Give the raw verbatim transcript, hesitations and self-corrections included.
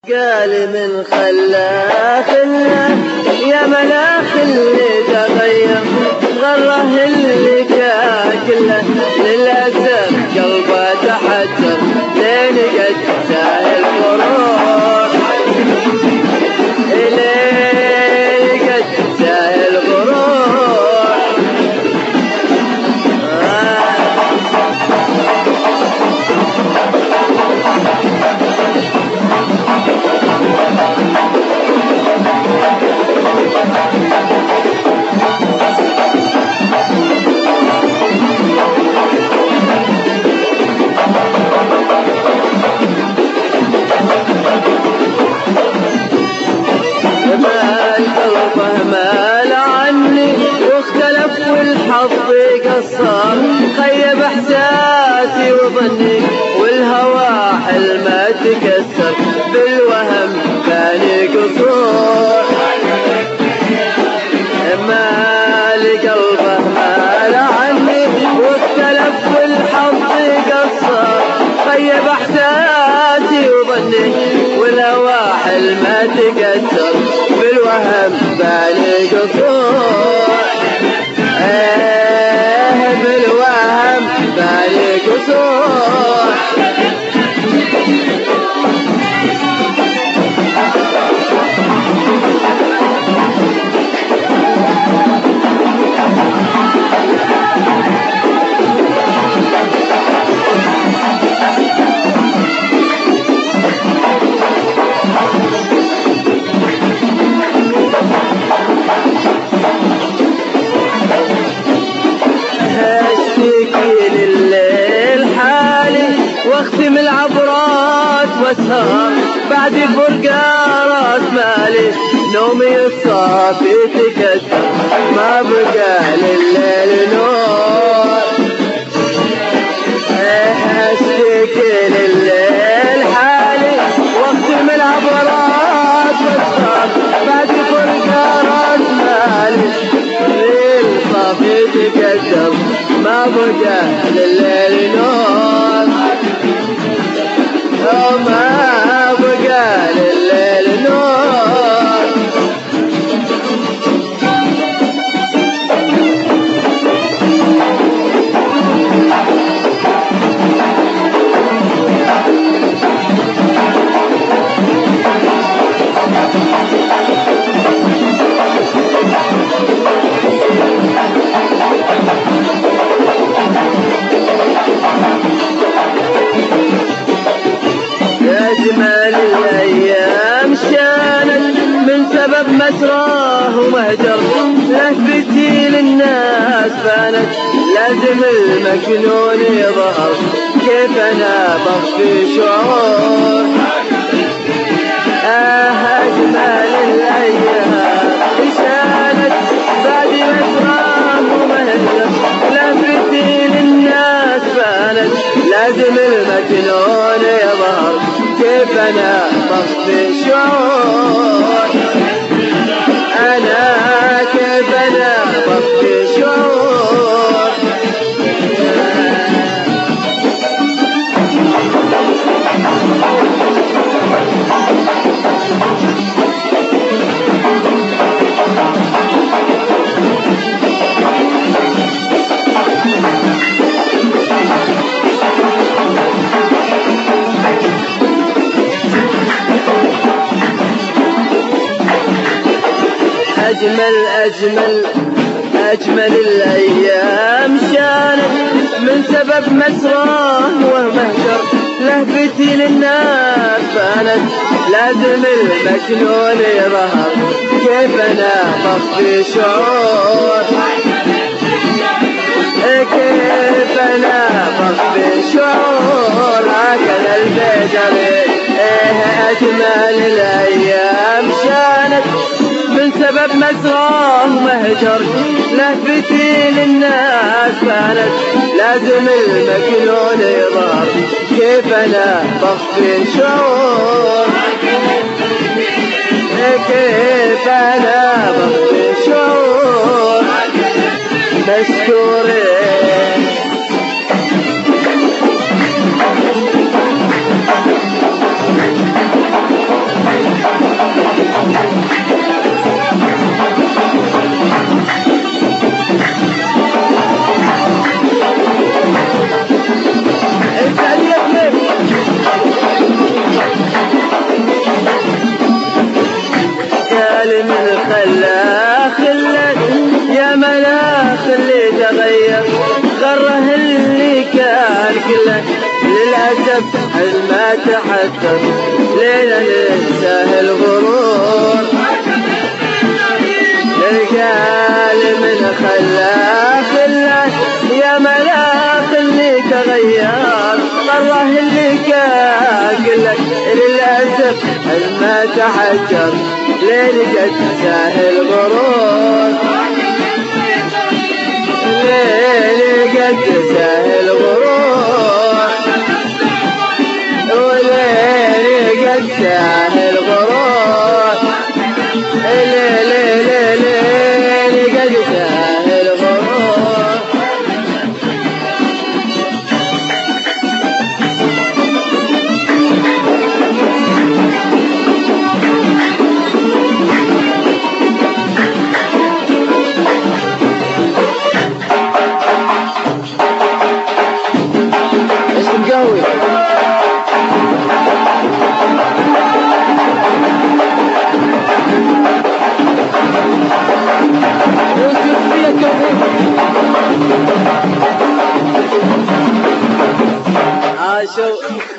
قال من خلاه خلاه يا ملاخ اللي تغير غره اللي كان كله للأسف قلبه تحجر لين قد ساهل غروح لين قد ساهل غروح والحظ قصر خيب احساسي وظني والهوى حلمه تكسر بالوهم كان قصور مالي قلبه مال عني واختلف والحظ قصر خيب احساسي وظني والهوى حلمه تكسر بالوهم بالي قصور ايه بالوهم بالي قصور واختم العبرات واسهر بعد فرقة راس مالي نومي الصافي تكسر ما بقى لليل نور اشتكي لليل حالي واختم العبرات واسهر بعد فرقة راس مالي الصافي تكسر ما بقى لليل نور وما بقى لليل نور أجمل الأيام شانت من سبب مسراه ومهجر لهفتي للناس بانت لازم المكنون يظهر كيف أنا بخفي شعور آه أجمل الأيام شانت بعد مسراه ومهجر لهفتي للناس بانت لازم المكنون يظهر كيف أنا بخفي شعور أنا كيف أنا بخفي شعور أجمل أجمل أجمل الأيام شانت من سبب مسراه ومهجر لهفتي للناس بانت لازم المكنون يظهر كيف أنا بخفي شعور كيف أنا بخفي شعور هكذا البدر إيه أجمل الأيام شانت من سبب مسراه مهجر لهفتي للناس كانت لازم المكنون يظهر كيف أنا بخفي شعور كيف أنا بخفي شعور مستورين ما تحسر لينا ننساه الغرور للقال من خلاه خلاه يا ملاك اللي تغير مرة اللي كان قلك للأسف ما تحسر لينا ننساه الغرور لينا ننساه الغرور وليلي قد ساهل غرور ليلي ليلي قد ساهل غرور اسم قوي عاشوا